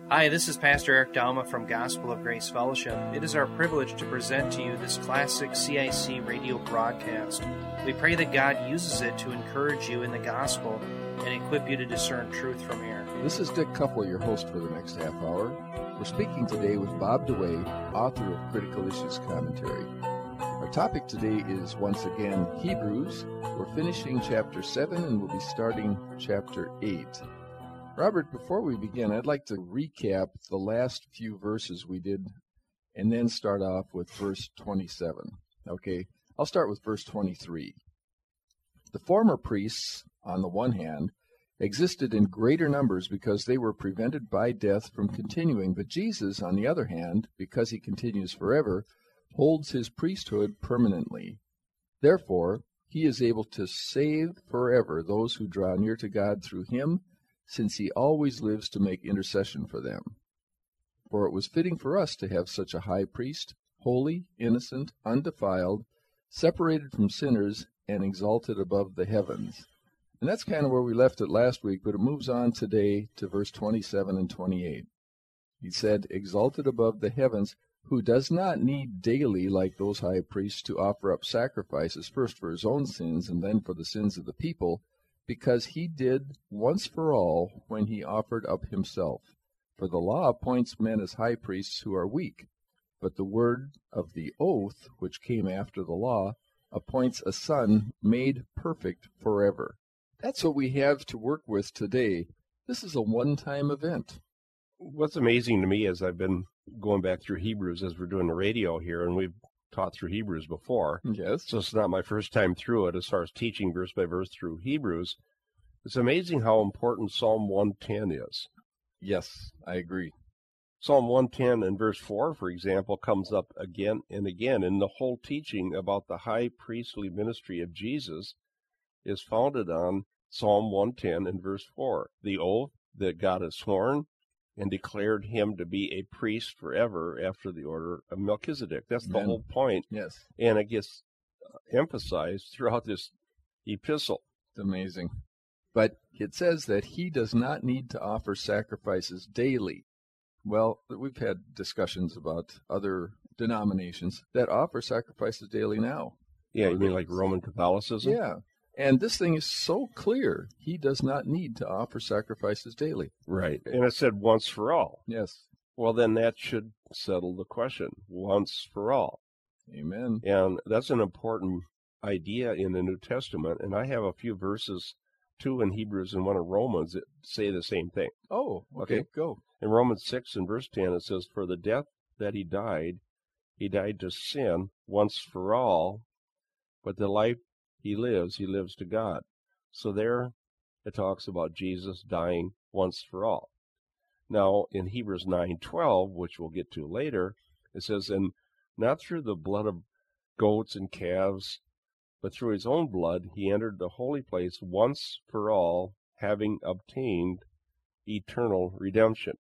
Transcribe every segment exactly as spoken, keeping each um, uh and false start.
Hi, this is Pastor Eric Dalma from Gospel of Grace Fellowship. It is our privilege to present to you this classic C I C radio broadcast. We pray that God uses it to encourage you in the gospel and equip you to discern truth from error. This is Dick Kuffel, your host for the next half hour. We're speaking today with Bob DeWaay, author of Critical Issues Commentary. Our topic today is once again Hebrews. We're finishing chapter seven and we'll be starting chapter eight. Robert, before we begin, I'd like to recap the last few verses we did and then start off with verse twenty-seven. Okay, I'll start with verse twenty-three. The former priests, on the one hand, existed in greater numbers because they were prevented by death from continuing, but Jesus, on the other hand, because he continues forever, holds his priesthood permanently. Therefore, he is able to save forever those who draw near to God through him, since he always lives to make intercession for them. For it was fitting for us to have such a high priest, holy, innocent, undefiled, separated from sinners, and exalted above the heavens. And that's kind of where we left it last week, but it moves on today to verse twenty-seven and twenty-eight. He said, exalted above the heavens, who does not need daily, like those high priests, to offer up sacrifices, first for his own sins and then for the sins of the people, because he did once for all when he offered up himself. For the law appoints men as high priests who are weak, but the word of the oath, which came after the law, appoints a son made perfect forever. That's what we have to work with today. This is a one-time event. What's amazing to me is I've been going back through Hebrews as we're doing the radio here, and we've taught through Hebrews before. Yes. So it's not my first time through it as far as teaching verse by verse through Hebrews. It's amazing how important Psalm one ten is. Yes, I agree. Psalm one ten and verse four, for example, comes up again and again, and the whole teaching about the high priestly ministry of Jesus is founded on Psalm one ten and verse four, the oath that God has sworn and declared him to be a priest forever after the order of Melchizedek. That's the Amen. whole point. Yes. And it gets emphasized throughout this epistle. It's amazing. But it says that he does not need to offer sacrifices daily. Well, we've had discussions about other denominations that offer sacrifices daily now. Yeah, you mean like Roman Catholicism? Yeah. And this thing is so clear. He does not need to offer sacrifices daily. Right. And it said once for all. Yes. Well, then that should settle the question. Once for all. Amen. And that's an important idea in the New Testament. And I have a few verses, two in Hebrews and one in Romans, that say the same thing. Oh, okay, Okay. go. In Romans six and verse ten, it says, for the death that he died, he died to sin once for all, but the life he lives, he lives to God. So there it talks about Jesus dying once for all. Now, in Hebrews nine twelve, which we'll get to later, it says, and not through the blood of goats and calves, but through his own blood he entered the holy place once for all, having obtained eternal redemption.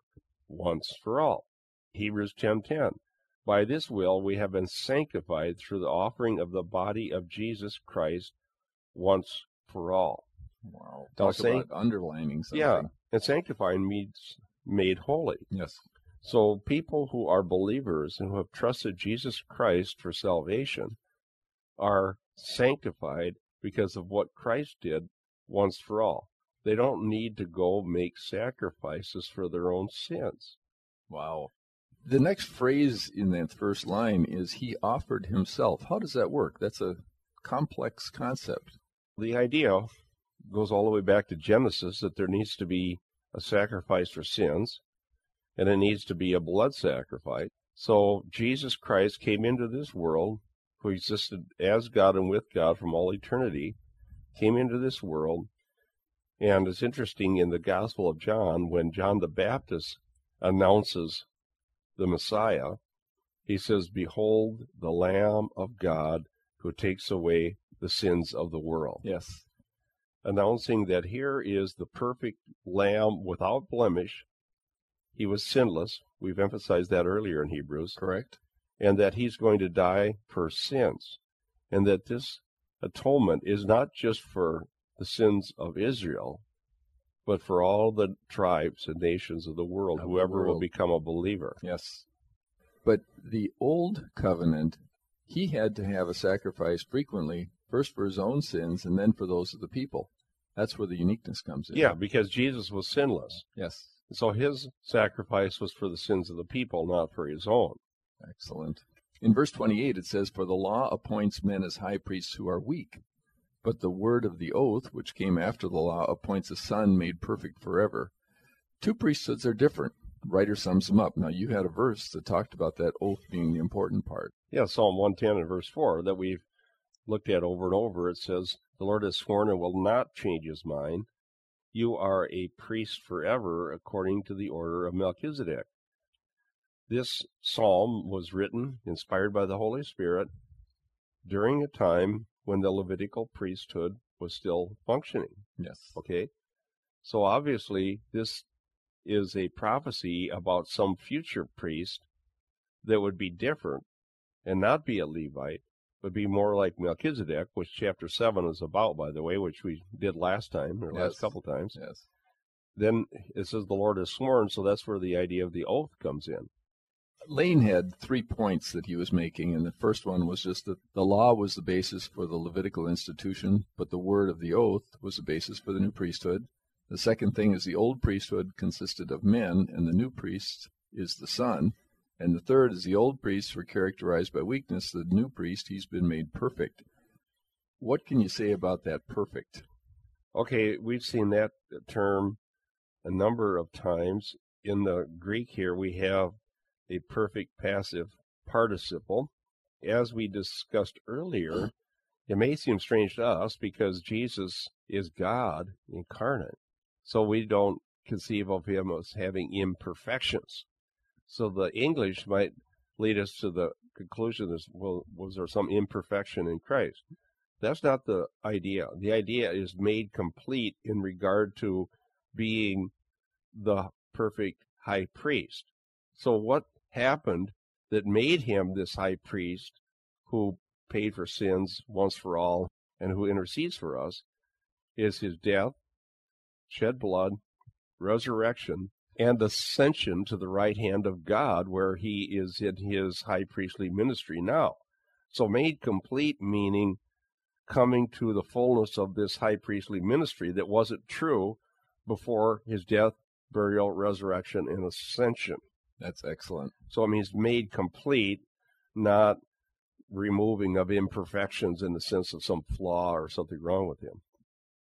Once for all. Hebrews ten ten. By this will we have been sanctified through the offering of the body of Jesus Christ once for all. Wow. Now, Talk sanct- about underlining something. Yeah, and sanctifying means made holy. Yes. So people who are believers and who have trusted Jesus Christ for salvation are sanctified because of what Christ did once for all. They don't need to go make sacrifices for their own sins. Wow. The next phrase in that first line is he offered himself. How does that work? That's a complex concept. The idea goes all the way back to Genesis that there needs to be a sacrifice for sins, and it needs to be a blood sacrifice. So Jesus Christ came into this world, who existed as God and with God from all eternity, came into this world, and it's interesting in the Gospel of John, when John the Baptist announces the Messiah, he says, behold the Lamb of God who takes away the sins of the world. Yes. Announcing that here is the perfect Lamb without blemish. He was sinless. We've emphasized that earlier in Hebrews. Correct. And that he's going to die for sins. And that this atonement is not just for the sins of Israel, but for all the tribes and nations of the world, Of the whoever will world. become a believer. Yes. But the old covenant, he had to have a sacrifice frequently, first for his own sins and then for those of the people. That's where the uniqueness comes in. Yeah, because Jesus was sinless. Yes. So his sacrifice was for the sins of the people, not for his own. Excellent. In verse twenty-eight, it says, "For the law appoints men as high priests who are weak, but the word of the oath, which came after the law, appoints a son made perfect forever." Two priesthoods are different. The writer sums them up. Now, you had a verse that talked about that oath being the important part. Yeah, Psalm one ten and verse four that we've looked at over and over. It says, "The Lord has sworn and will not change his mind. You are a priest forever according to the order of Melchizedek." This psalm was written, inspired by the Holy Spirit, during a time when the Levitical priesthood was still functioning. Yes. Okay? So obviously, this is a prophecy about some future priest that would be different and not be a Levite, but be more like Melchizedek, which chapter seven is about, by the way, which we did last time, or Yes. last couple times. Yes. Then it says the Lord has sworn, so that's where the idea of the oath comes in. Lane had three points that he was making, and the first one was just that the law was the basis for the Levitical institution, but the word of the oath was the basis for the new priesthood. The second thing is the old priesthood consisted of men, and the new priest is the Son. And the third is the old priests were characterized by weakness. The new priest, he's been made perfect. What can you say about that perfect? Okay, we've seen that term a number of times. In the Greek here, we have a perfect passive participle. As we discussed earlier, it may seem strange to us because Jesus is God incarnate. So we don't conceive of him as having imperfections. So the English might lead us to the conclusion that, well, was there some imperfection in Christ? That's not the idea. The idea is made complete in regard to being the perfect high priest. So what happened that made him this high priest who paid for sins once for all and who intercedes for us is his death, shed blood, resurrection, and ascension to the right hand of God, where he is in his high priestly ministry now. So made complete meaning coming to the fullness of this high priestly ministry that wasn't true before his death, burial, resurrection, and ascension. That's excellent. So it means made complete, not removing of imperfections in the sense of some flaw or something wrong with him.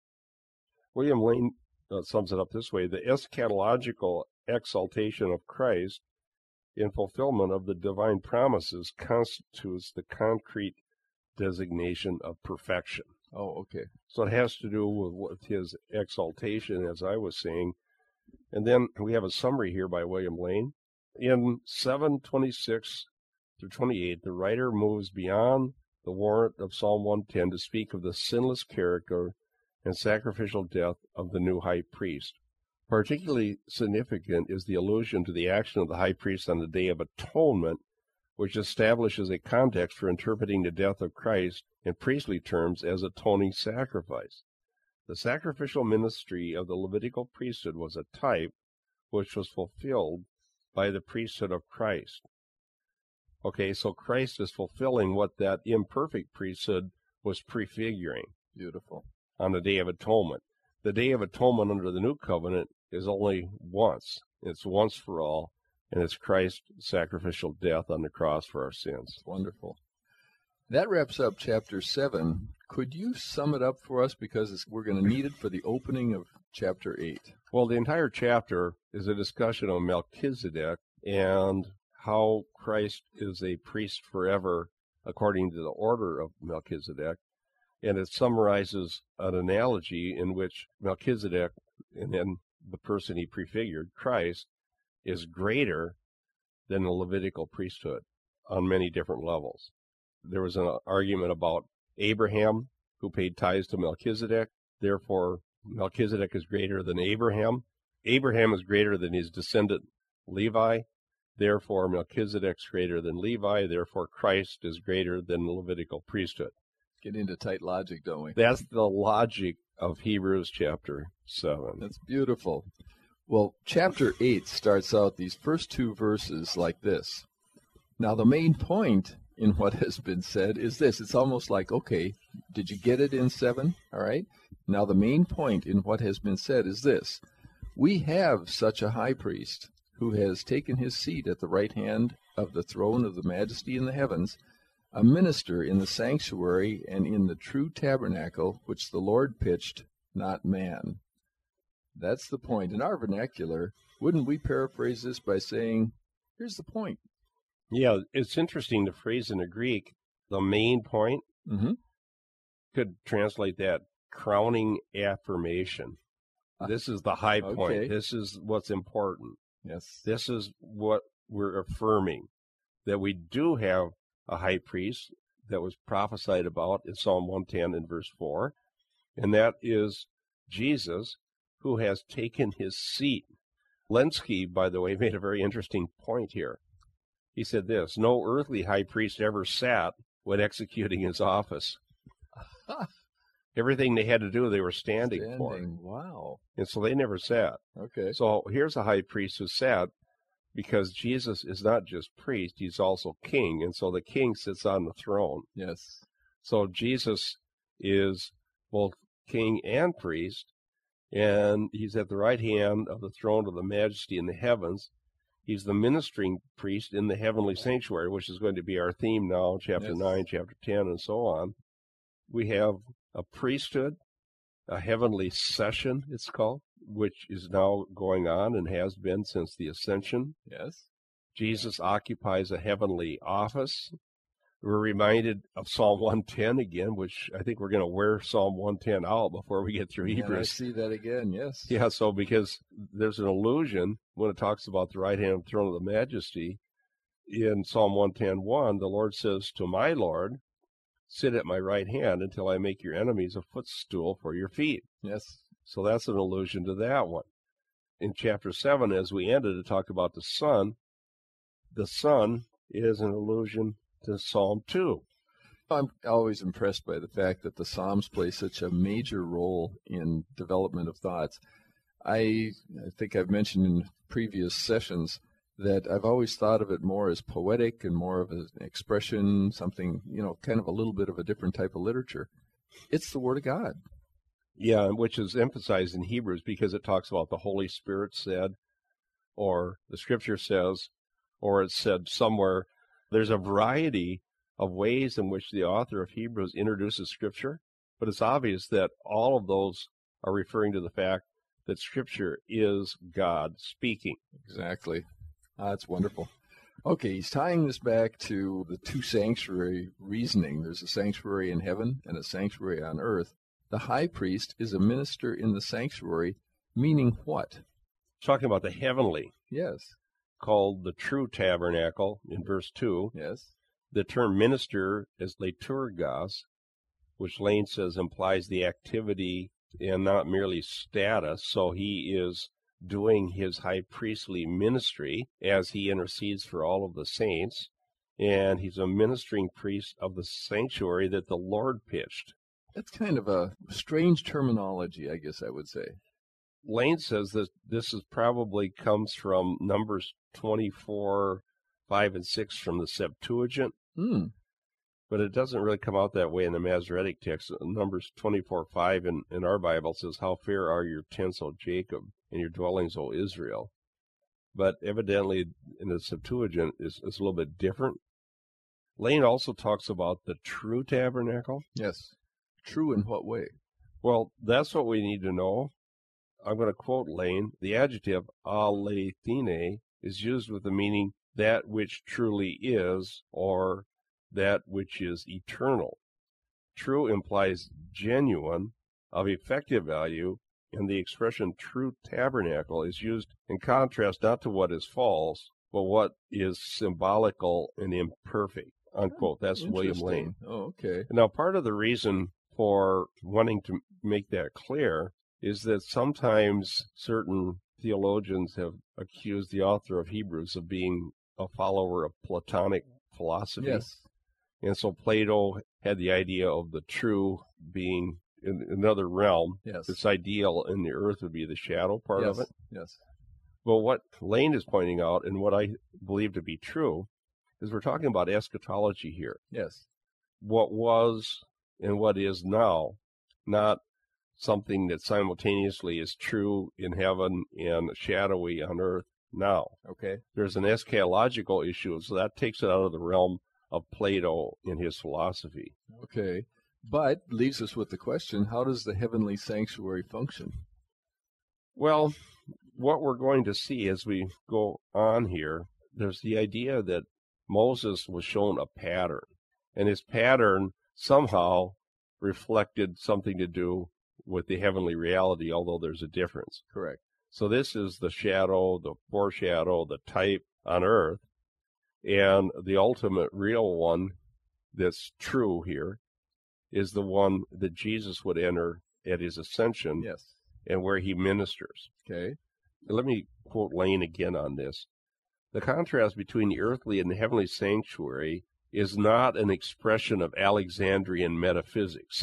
William Lane uh, sums it up this way: the eschatological exaltation of Christ in fulfillment of the divine promises constitutes the concrete designation of perfection. Oh, okay. So it has to do with what his exaltation, as I was saying. And then we have a summary here by William Lane. In seven twenty-six through twenty-eight, the writer moves beyond the warrant of Psalm one ten to speak of the sinless character and sacrificial death of the new high priest. Particularly significant is the allusion to the action of the high priest on the Day of Atonement, which establishes a context for interpreting the death of Christ in priestly terms as atoning sacrifice. The sacrificial ministry of the Levitical priesthood was a type which was fulfilled by the priesthood of Christ. Okay, so Christ is fulfilling what that imperfect priesthood was prefiguring. Beautiful. On the Day of Atonement. The Day of Atonement under the New Covenant is only once. It's once for all, and it's Christ's sacrificial death on the cross for our sins. Wonderful. That wraps up chapter seven. Could you sum it up for us, because it's, we're going to need it for the opening of chapter eight? Well, the entire chapter is a discussion on Melchizedek and how Christ is a priest forever according to the order of Melchizedek. And it summarizes an analogy in which Melchizedek, and then the person he prefigured, Christ, is greater than the Levitical priesthood on many different levels. There was an argument about Abraham, who paid tithes to Melchizedek. Therefore, Melchizedek is greater than Abraham. Abraham is greater than his descendant Levi. Therefore, Melchizedek's greater than Levi. Therefore, Christ is greater than the Levitical priesthood. Get into tight logic, don't we? That's the logic of Hebrews chapter seven. That's beautiful. Well, chapter eight starts out these first two verses like this. Now, the main point in what has been said is this. It's almost like, okay, did you get it in seven? All right. Now, the main point in what has been said is this. We have such a high priest who has taken his seat at the right hand of the throne of the majesty in the heavens, a minister in the sanctuary and in the true tabernacle which the Lord pitched, not man. That's the point. In our vernacular, wouldn't we paraphrase this by saying, here's the point? Yeah, it's interesting to phrase in the Greek, the main point, Mm-hmm. could translate that crowning affirmation. This is the high point. Okay. This is what's important. Yes. This is what we're affirming, that we do have a high priest that was prophesied about in Psalm one ten in verse four, and that is Jesus, who has taken his seat. Lenski, by the way, made a very interesting point here. He said this, no earthly high priest ever sat when executing his office. Everything they had to do, they were standing, Standing. for. Wow. And so they never sat. Okay. So here's a high priest who sat because Jesus is not just priest, he's also king. And so the king sits on the throne. Yes. So Jesus is both king and priest, and he's at the right hand of the throne of the majesty in the heavens. He's the ministering priest in the heavenly sanctuary, which is going to be our theme now, chapter Yes. nine, chapter ten, and so on. We have a priesthood, a heavenly session, it's called, which is now going on and has been since the ascension. Yes. Jesus occupies a heavenly office. We're reminded of Psalm one ten again, which I think we're going to wear Psalm one ten out before we get through And I Hebrews. see that again, yes. Yeah, so because there's an allusion when it talks about the right hand throne of the majesty in Psalm one ten one, the Lord says to my Lord, sit at my right hand until I make your enemies a footstool for your feet. Yes. So that's an allusion to that one. In chapter seven, as we ended to talk about the Son, the Son is an allusion to Psalm two. I'm always impressed by the fact that the Psalms play such a major role in development of thoughts. I, I think I've mentioned in previous sessions that I've always thought of it more as poetic and more of an expression, something, you know, kind of a little bit of a different type of literature. It's the Word of God. Yeah, which is emphasized in Hebrews because it talks about the Holy Spirit said, or the Scripture says, or it's said somewhere. There's a variety of ways in which the author of Hebrews introduces Scripture, but it's obvious that all of those are referring to the fact that Scripture is God speaking. Exactly. Ah, that's wonderful. Okay, he's tying this back to the two sanctuary reasoning. There's a sanctuary in heaven and a sanctuary on earth. The high priest is a minister in the sanctuary, meaning what? Talking about the heavenly, Yes. called the true tabernacle in verse two. Yes. The term minister is liturgos, which Lane says implies the activity and not merely status. So he is doing his high priestly ministry as he intercedes for all of the saints, and he's a ministering priest of the sanctuary that the Lord pitched. That's kind of a strange terminology, I guess I would say. Lane says that this is probably comes from Numbers twenty-four, five and six from the Septuagint, Hmm. but it doesn't really come out that way in the Masoretic text. Numbers twenty-four, five in, in our Bible says, how fair are your tents, O Jacob, and your dwellings, O Israel. But evidently in the Septuagint is is a little bit different. Lane also talks about the true tabernacle. Yes. True in what way? Well, that's what we need to know. I'm going to quote Lane. The adjective aletheine is used with the meaning that which truly is, or that which is eternal. True implies genuine, of effective value, and the expression true tabernacle is used in contrast not to what is false, but what is symbolical and imperfect, unquote. That's William Lane. Oh, okay. Now, part of the reason for wanting to make that clear is that sometimes certain theologians have accused the author of Hebrews of being a follower of Platonic philosophy. Yes. And so Plato had the idea of the true being in another realm. Yes. This ideal in the earth would be the shadow part yes. of it. Yes. Well, what Lane is pointing out, and what I believe to be true, is we're talking about eschatology here. Yes. What was and what is now, not something that simultaneously is true in heaven and shadowy on earth now. Okay. There's an eschatological issue, so that takes it out of the realm of Plato in his philosophy. Okay. But leaves us with the question, how does the heavenly sanctuary function? Well, what we're going to see as we go on here, there's the idea that Moses was shown a pattern, and his pattern somehow reflected something to do with the heavenly reality, although there's a difference. Correct. So this is the shadow, the foreshadow, the type on earth, and the ultimate real one that's true here is the one that Jesus would enter at his ascension. Yes. And where he ministers. Okay. Let me quote Lane again on this. The contrast between the earthly and the heavenly sanctuary is not an expression of Alexandrian metaphysics.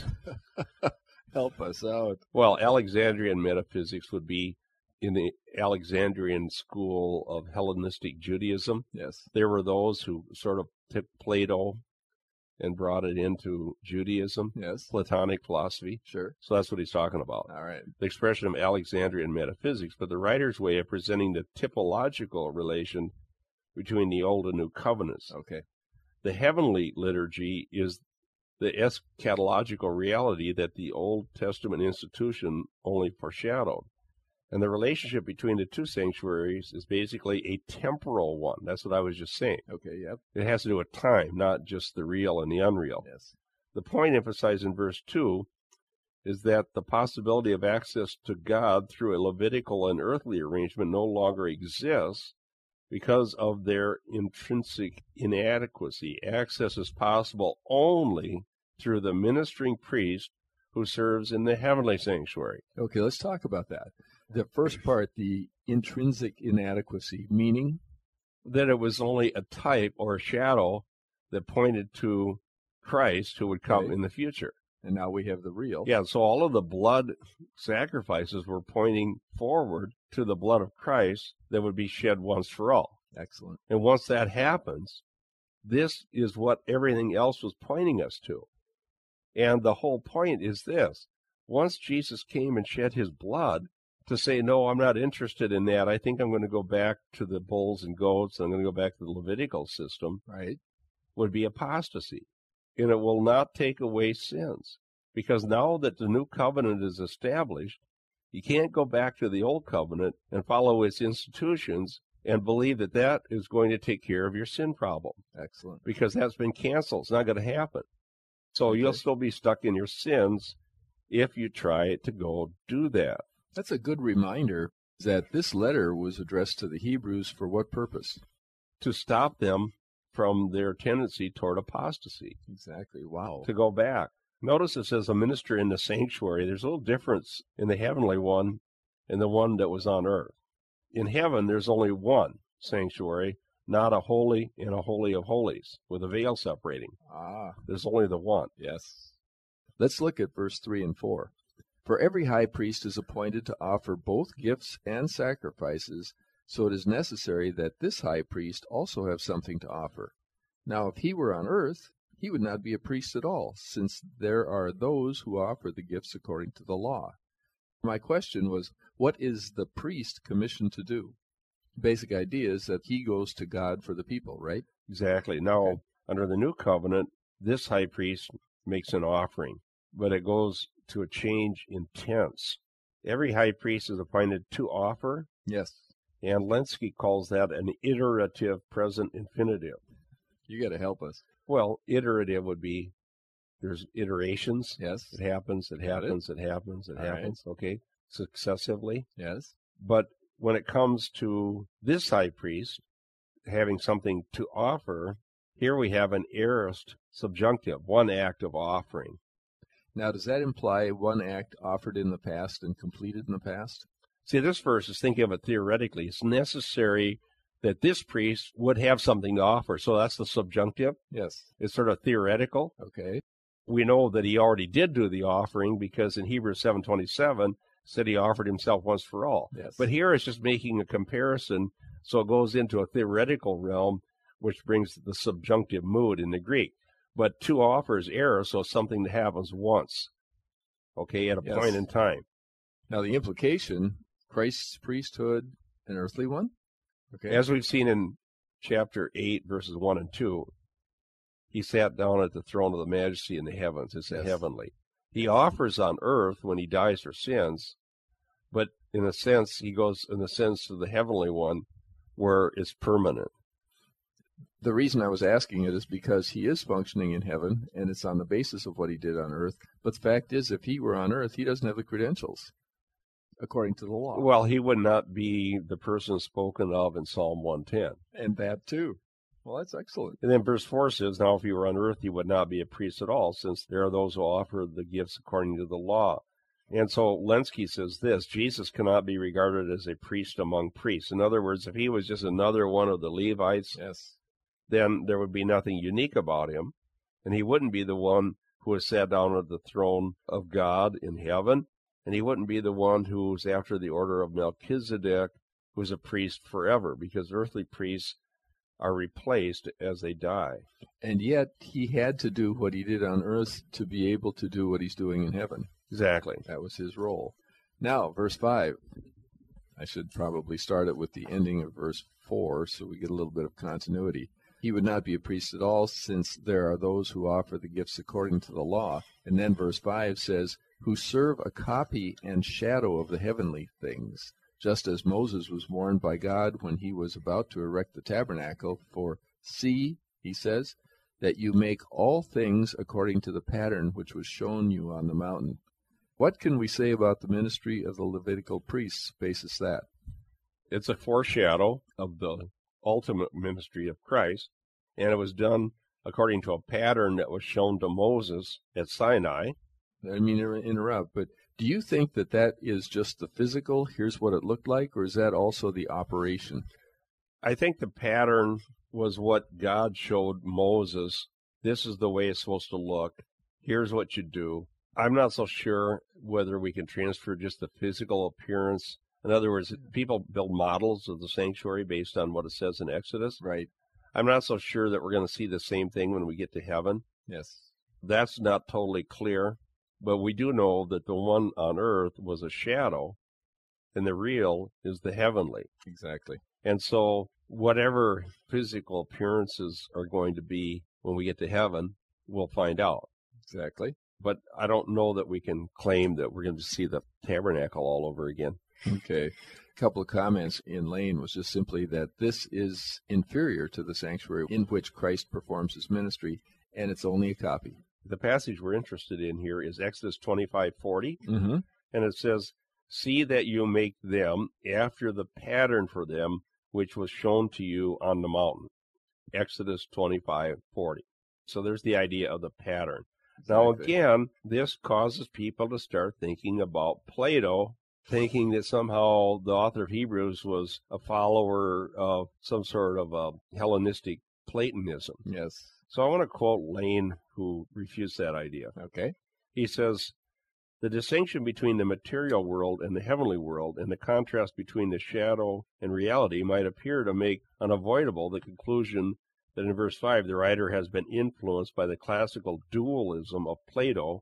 Help us out. Well, Alexandrian metaphysics would be in the Alexandrian school of Hellenistic Judaism. Yes. There were those who sort of took Plato and brought it into Judaism, Yes. Platonic philosophy. Sure. So that's what he's talking about. All right. The expression of Alexandrian metaphysics, but the writer's way of presenting the typological relation between the Old and New Covenants. Okay. The heavenly liturgy is the eschatological reality that the Old Testament institution only foreshadowed. And the relationship between the two sanctuaries is basically a temporal one. That's what I was just saying. Okay, yep. It has to do with time, not just the real and the unreal. Yes. The point emphasized in verse two is that the possibility of access to God through a Levitical and earthly arrangement no longer exists because of their intrinsic inadequacy. Access is possible only through the ministering priest who serves in the heavenly sanctuary. Okay, let's talk about that. The first part, the intrinsic inadequacy, meaning? That it was only a type or a shadow that pointed to Christ who would come Right. in the future. And now we have the real. Yeah, so all of the blood sacrifices were pointing forward to the blood of Christ that would be shed once for all. Excellent. And once that happens, this is what everything else was pointing us to. And the whole point is this. Once Jesus came and shed his blood, to say, no, I'm not interested in that, I think I'm going to go back to the bulls and goats, I'm going to go back to the Levitical system, Right. would be apostasy. And it will not take away sins. Because now that the new covenant is established, you can't go back to the old covenant and follow its institutions and believe that that is going to take care of your sin problem. Excellent. Because that's been canceled. It's not going to happen. So Okay. you'll still be stuck in your sins if you try to go do that. That's a good reminder that this letter was addressed to the Hebrews for what purpose? To stop them from their tendency toward apostasy, Exactly. Wow. to go back. Notice it says a minister in the sanctuary. There's a little difference in the heavenly one and the one that was on earth. In heaven, there's only one sanctuary, not a holy and a holy of holies with a veil separating. Ah, There's only the one. yes. Let's look at verse three and four. For every high priest is appointed to offer both gifts and sacrifices, so it is necessary that this high priest also have something to offer. Now, if he were on earth, he would not be a priest at all, since there are those who offer the gifts according to the law. My question was, what is the priest commissioned to do? Basic idea is that he goes to God for the people, right? Exactly. Now, Okay. under the new covenant, this high priest makes an offering, but it goes to a change in tense. Every high priest is appointed to offer, Yes. and Lenski calls that an iterative present infinitive. You got to help us. Well, iterative would be there's iterations. Yes. It happens, it Got it. happens, it happens, it All right. happens, okay, successively. Yes. But when it comes to this high priest having something to offer, here we have an aorist subjunctive, one act of offering. Now, does that imply one act offered in the past and completed in the past? See, this verse is thinking of it theoretically. It's necessary that this priest would have something to offer. So that's the subjunctive. Yes. It's sort of theoretical. Okay. we know that he already did do the offering, because in Hebrews seven twenty-seven said he offered himself once for all. Yes. But here it's just making a comparison, so it goes into a theoretical realm, which brings the subjunctive mood in the Greek. But to offer is error, so something that happens once, okay, at a Yes. point in time. Now, the implication, Christ's priesthood, an earthly one? Okay. As we've seen in chapter eight, verses one and two, he sat down at the throne of the majesty in the heavens. It's a Yes. heavenly. He offers on earth when he dies for sins, but in a sense, he goes in a sense to the heavenly one where it's permanent. The reason I was asking it is because he is functioning in heaven, and it's on the basis of what he did on earth. But the fact is, if he were on earth, he doesn't have the credentials, according to the law. Well, he would not be the person spoken of in Psalm one ten. And that too. Well, that's excellent. And then verse four says, now if he were on earth, he would not be a priest at all, since there are those who offer the gifts according to the law. And so Lenski says this, Jesus cannot be regarded as a priest among priests. In other words, if he was just another one of the Levites, Yes. then there would be nothing unique about him, and he wouldn't be the one who has sat down at the throne of God in heaven, and he wouldn't be the one who's after the order of Melchizedek, who's a priest forever, because earthly priests are replaced as they die. And yet, he had to do what he did on earth to be able to do what he's doing in heaven. Exactly. That was his role. Now, verse five. I should probably start it with the ending of verse four, so we get a little bit of continuity. He would not be a priest at all, since there are those who offer the gifts according to the law. And then verse five says, who serve a copy and shadow of the heavenly things, just as Moses was warned by God when he was about to erect the tabernacle. For see, he says, that you make all things according to the pattern which was shown you on the mountain. What can we say about the ministry of the Levitical priests basis that? It's a foreshadow of the ultimate ministry of Christ, and it was done according to a pattern that was shown to Moses at Sinai. I mean, to interrupt, but do you think that that is just the physical, here's what it looked like, or is that also the operation? I think the pattern was what God showed Moses. This is the way it's supposed to look. Here's what you do. I'm not so sure whether we can transfer just the physical appearance. In other words, people build models of the sanctuary based on what it says in Exodus. Right. I'm not so sure that we're going to see the same thing when we get to heaven. Yes. That's not totally clear, but we do know that the one on earth was a shadow, and the real is the heavenly. Exactly. And so whatever physical appearances are going to be when we get to heaven, we'll find out. Exactly. But I don't know that we can claim that we're going to see the tabernacle all over again. Okay. A couple of comments in Lane was just simply that this is inferior to the sanctuary in which Christ performs his ministry, and it's only a copy. The passage we're interested in here is Exodus twenty-five forty, Mm-hmm. and it says, see that you make them after the pattern for them which was shown to you on the mountain. Exodus twenty-five forty. So there's the idea of the pattern. Exactly. Now, again, this causes people to start thinking about Plato, thinking that somehow the author of Hebrews was a follower of some sort of a Hellenistic Platonism. Yes. So I want to quote Lane, who refutes that idea. Okay. He says, the distinction between the material world and the heavenly world, and the contrast between the shadow and reality, might appear to make unavoidable the conclusion that in verse five the writer has been influenced by the classical dualism of Plato,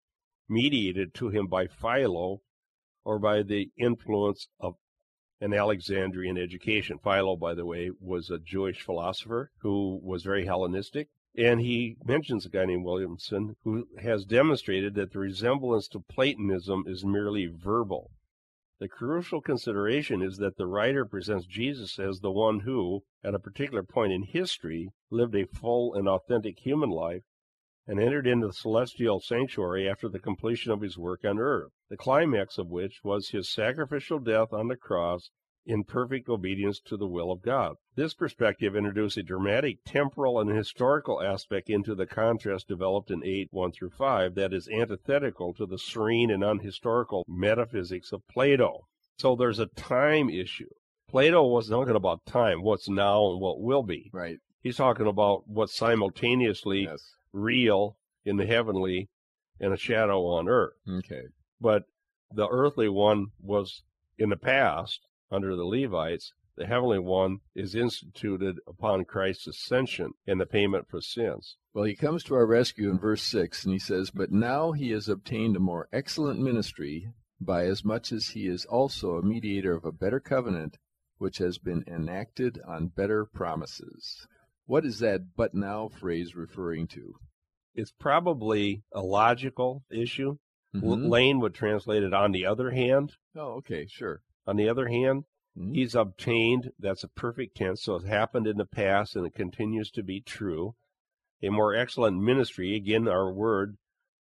mediated to him by Philo, or by the influence of an Alexandrian education. Philo, by the way, was a Jewish philosopher who was very Hellenistic, and he mentions a guy named Williamson who has demonstrated that the resemblance to Platonism is merely verbal. The crucial consideration is that the writer presents Jesus as the one who, at a particular point in history, lived a full and authentic human life and entered into the celestial sanctuary after the completion of his work on earth, the climax of which was his sacrificial death on the cross in perfect obedience to the will of God. This perspective introduced a dramatic temporal and historical aspect into the contrast developed in eight, one through five, that is antithetical to the serene and unhistorical metaphysics of Plato. So there's a time issue. Plato wasn't talking about time, what's now and what will be. Right. He's talking about what's simultaneously Yes. real in the heavenly and a shadow on earth. Okay. But the earthly one was in the past under the Levites. The heavenly one is instituted upon Christ's ascension and the payment for sins. Well, he comes to our rescue in verse six, and he says, "But now he has obtained a more excellent ministry, by as much as he is also a mediator of a better covenant, which has been enacted on better promises." What is that "but now" phrase referring to? It's probably a logical issue. Mm-hmm. Lane would translate it "on the other hand." Oh, okay, sure. On the other hand, Mm-hmm. he's obtained, that's a perfect tense, so it happened in the past and it continues to be true. A more excellent ministry, again, our word,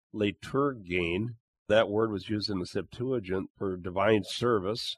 liturgein, that word was used in the Septuagint for divine service,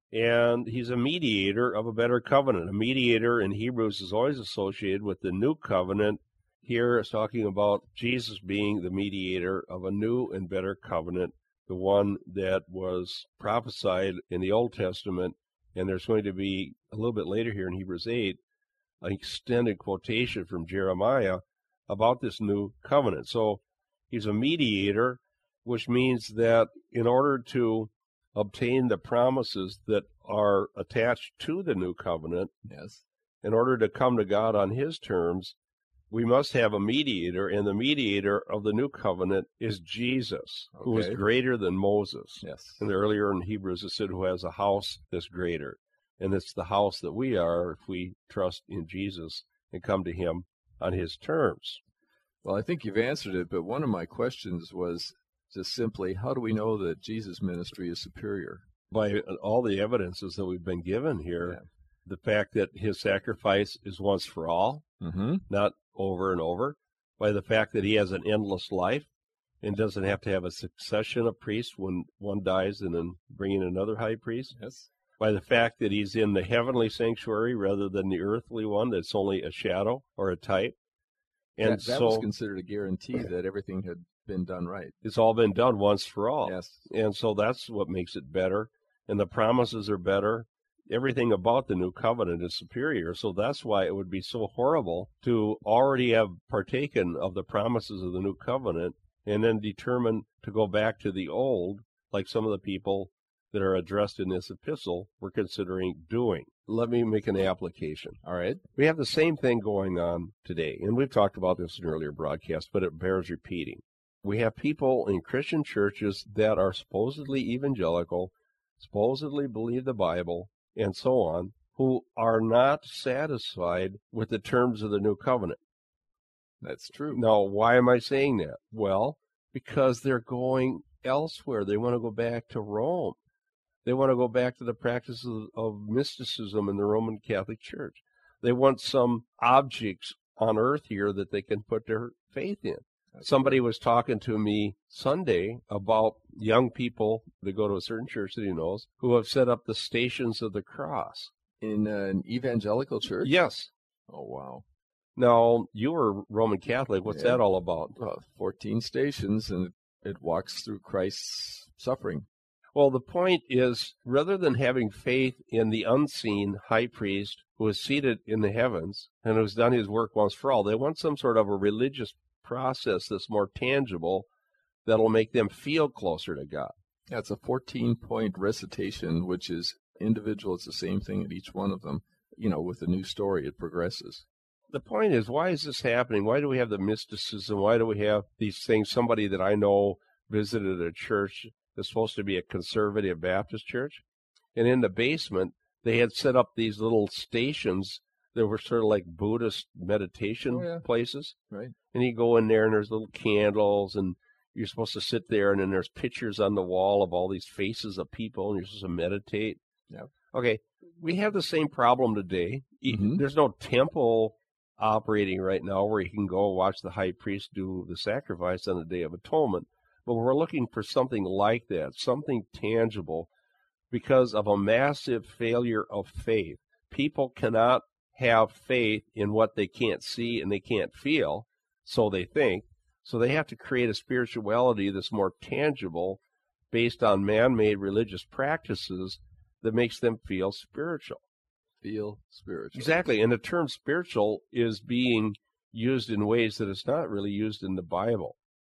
and he's a mediator of a better covenant. A mediator in Hebrews is always associated with the new covenant. Here it's talking about Jesus being the mediator of a new and better covenant, the one that was prophesied in the Old Testament. And there's going to be, a little bit later here in Hebrews eight, an extended quotation from Jeremiah about this new covenant. So he's a mediator, which means that in order to obtain the promises that are attached to the new covenant, Yes. in order to come to God on his terms, we must have a mediator, and the mediator of the new covenant is Jesus, Okay. who is greater than Moses. Yes. And earlier in Hebrews it said, who has a house that's greater. And it's the house that we are if we trust in Jesus and come to him on his terms. Well, I think you've answered it, but one of my questions was just simply, how do we know that Jesus' ministry is superior? By all the evidences that we've been given here, Yeah. the fact that his sacrifice is once for all, Mm-hmm. not over and over, by the fact that he has an endless life and doesn't have to have a succession of priests when one dies and then bring in another high priest, Yes. by the fact that he's in the heavenly sanctuary rather than the earthly one that's only a shadow or a type. And that, that so was considered a guarantee that everything had been done right. it's all been done once for all. Yes. And so that's what makes it better. And the promises are better. Everything about the new covenant is superior. So that's why it would be so horrible to already have partaken of the promises of the new covenant and then determine to go back to the old, like some of the people that are addressed in this epistle were considering doing. Let me make an application. All right. We have the same thing going on today, and we've talked about this in earlier broadcasts, but it bears repeating. We have people in Christian churches that are supposedly evangelical, supposedly believe the Bible, and so on, who are not satisfied with the terms of the new covenant. That's true. Now, why am I saying that? Well, because they're going elsewhere. They want to go back to Rome. They want to go back to the practices of, of mysticism in the Roman Catholic Church. They want some objects on earth here that they can put their faith in. That's Somebody true. was talking to me Sunday about young people that go to a certain church that he knows who have set up the Stations of the Cross. In uh, an evangelical church? Yes. Oh, wow. Now, you were Roman Catholic. What's Yeah. that all about? Well, fourteen stations, and it walks through Christ's suffering. Well, the point is, rather than having faith in the unseen high priest who is seated in the heavens and who's done his work once for all, they want some sort of a religious process that's more tangible that'll make them feel closer to God. That's a fourteen-point recitation, which is individual. It's the same thing at each one of them. You know, with a new story, it progresses. The point is, why is this happening? Why do we have the mysticism? Why do we have these things? Somebody that I know visited a church that's supposed to be a conservative Baptist church, and in the basement, they had set up these little stations that were sort of like Buddhist meditation Oh, yeah. places. Right. And you go in there, and there's little candles, and you're supposed to sit there, and then there's pictures on the wall of all these faces of people, and you're supposed to meditate. Yeah. Okay, we have the same problem today. Mhm. There's no temple operating right now where you can go watch the high priest do the sacrifice on the Day of Atonement. But we're looking for something like that, something tangible, because of a massive failure of faith. People cannot have faith in what they can't see and they can't feel, so they think. So they have to create a spirituality that's more tangible based on man-made religious practices that makes them feel spiritual. Feel spiritual. Exactly. And the term spiritual is being used in ways that it's not really used in the Bible.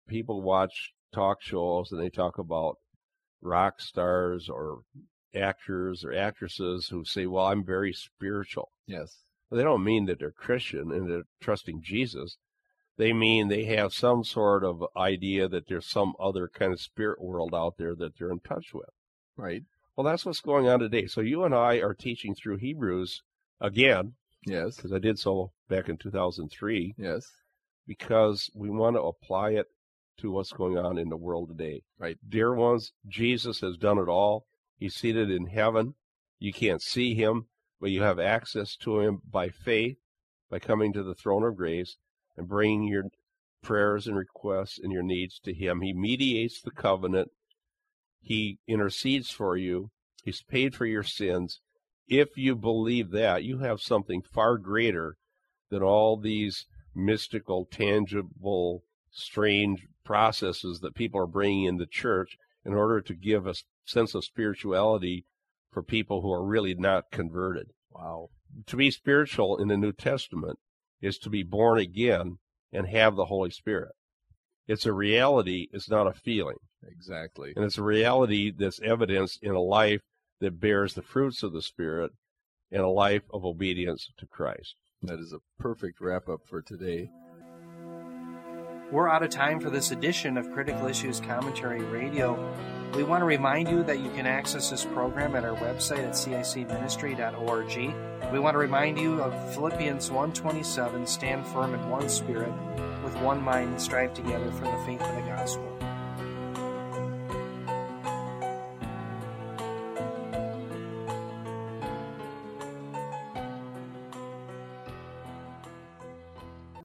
people watch talk shows and they talk about rock stars or actors or actresses who say, well, I'm very spiritual. Yes. Well, they don't mean that they're Christian and they're trusting Jesus. They mean they have some sort of idea that there's some other kind of spirit world out there that they're in touch with. Right. Well, that's what's going on today. So you and I are teaching through Hebrews again. Yes. Because I did so back in two thousand three. Yes. Because we want to apply it to what's going on in the world today. Right. Dear ones, Jesus has done it all. He's seated in heaven. You can't see him, but you have access to him by faith, by coming to the throne of grace and bringing your prayers and requests and your needs to him. He mediates the covenant. He intercedes for you. He's paid for your sins. If you believe that, you have something far greater than all these mystical, tangible, strange processes that people are bringing into church in order to give a sense of spirituality for people who are really not converted. Wow. To be spiritual in the New Testament is to be born again and have the Holy Spirit. It's a reality, it's not a feeling. Exactly. And it's a reality that's evidenced in a life that bears the fruits of the Spirit and a life of obedience to Christ. That is a perfect wrap-up for today. We're out of time for this edition of Critical Issues Commentary Radio. We want to remind you that you can access this program at our website at c i c ministry dot org. We want to remind you of Philippians one twenty-seven, stand firm in one spirit, with one mind, and strive together for the faith of the gospel.